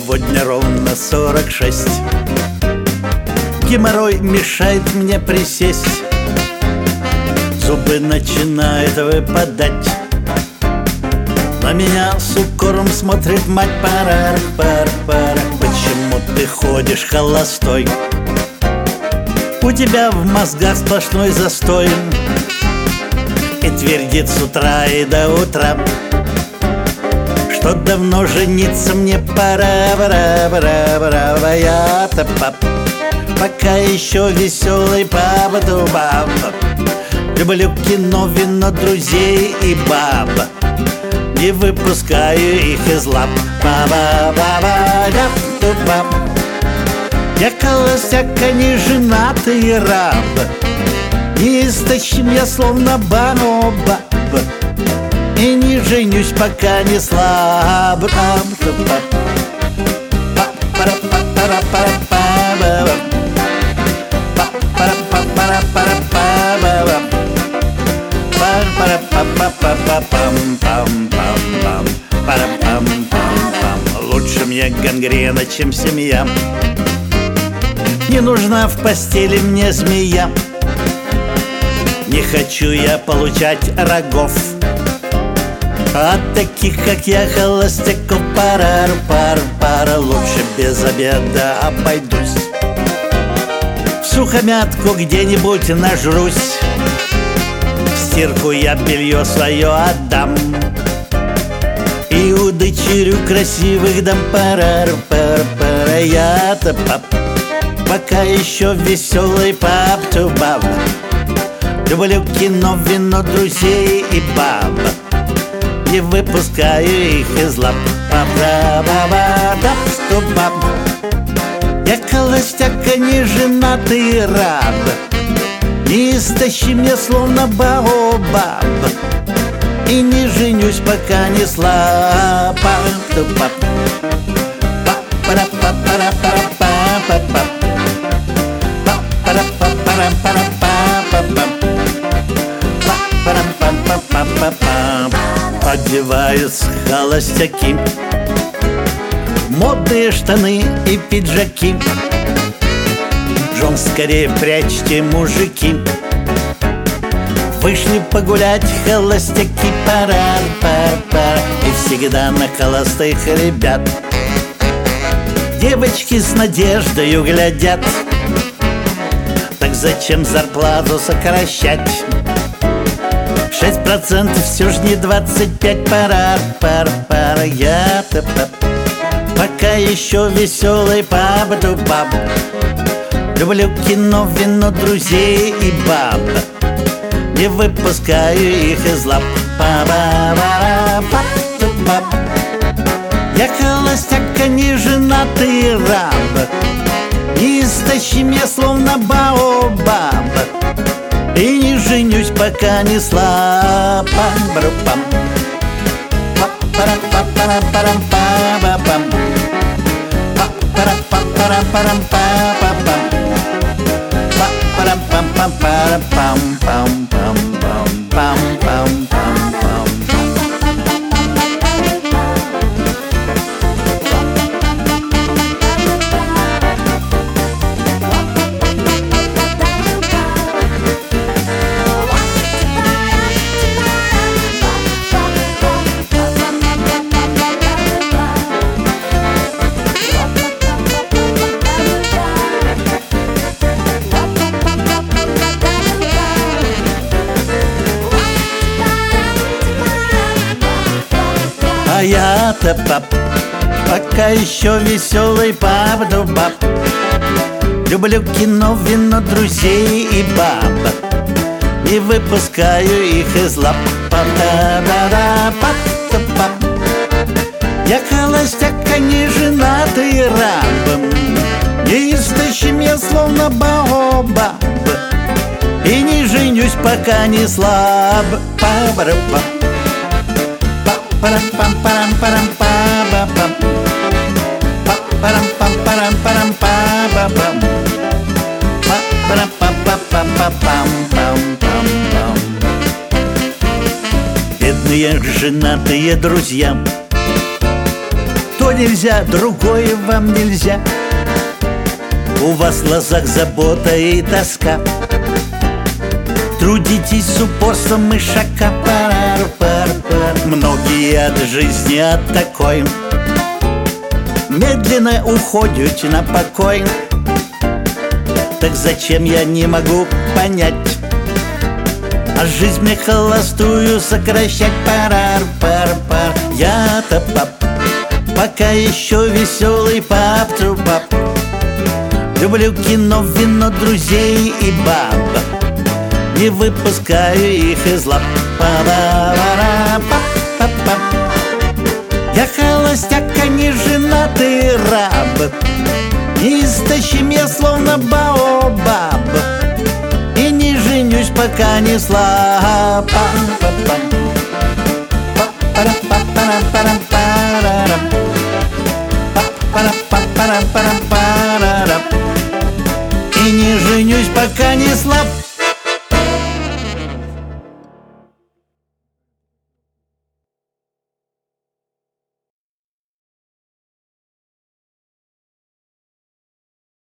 сегодня ровно 46. Геморрой мешает мне присесть, зубы начинают выпадать. На меня с укором смотрит мать. Пара. Почему ты ходишь холостой? У тебя в мозгах сплошной застой. И твердит с утра и до утра, что давно жениться мне пора. Я-то пап, пока еще веселый папа-дубаб. Люблю кино, вино, друзей и баб, не выпускаю их из лап. Я холостяк, а не женатый раб. Неистощим я, словно баобаб, и не женюсь, пока не слаб. Лучше мне гангрена, чем семья. Не нужна в постели мне змея. Не хочу я получать рогов от таких, как я, холостяков. Пара. Лучше без обеда обойдусь. В сухомятку где-нибудь нажрусь. В стирку я белье свое отдам и удочерю красивых дам. Пара. Я-то пап, пока еще веселый пап-ту-баб. Люблю кино, вино, друзей и баб, не выпускаю их из лап. Я холостяк, а не женатый раб. Неистощим я, словно баобаб, и не женюсь, пока не слаб. Одеваются холостяки модные штаны и пиджаки. Жен скорее прячьте, мужики. Вышли погулять холостяки. Пора. И всегда на холостых ребят девочки с надеждою глядят. Так зачем зарплату сокращать? 6% все ж не 25. Пара. Я-то пап, пока еще веселый пап-дубаб. Люблю кино, вино, друзей и баб, не выпускаю их из лап. Я холостяк, а не женатый раб. Неистощим я, словно баобаб, и не женюсь, пока не слаб. А я-то пап, пока еще веселый пап-дубаб. Люблю кино, вино, друзей и баб, не выпускаю их из лап. Я холостяк, а не женатый раб. Неистощим я, словно баобаб, и не женюсь, пока не слаб. Бедные женатые друзья то нельзя, другое вам нельзя. У вас в глазах забота и тоска. Трудитесь с упорством ишака. Многие от жизни от такой медленно уходят на покой. Так зачем, я не могу понять, а жизнь мне холостую сокращать. Я-то пап, пока еще веселый пап-тру-пап. Люблю кино, вино, друзей и баб, не выпускаю их из лап. Я холостяк, а не женатый раб. Неистощим я, словно баобаб, и не женюсь, пока не слаб. И не женюсь, пока не слаб.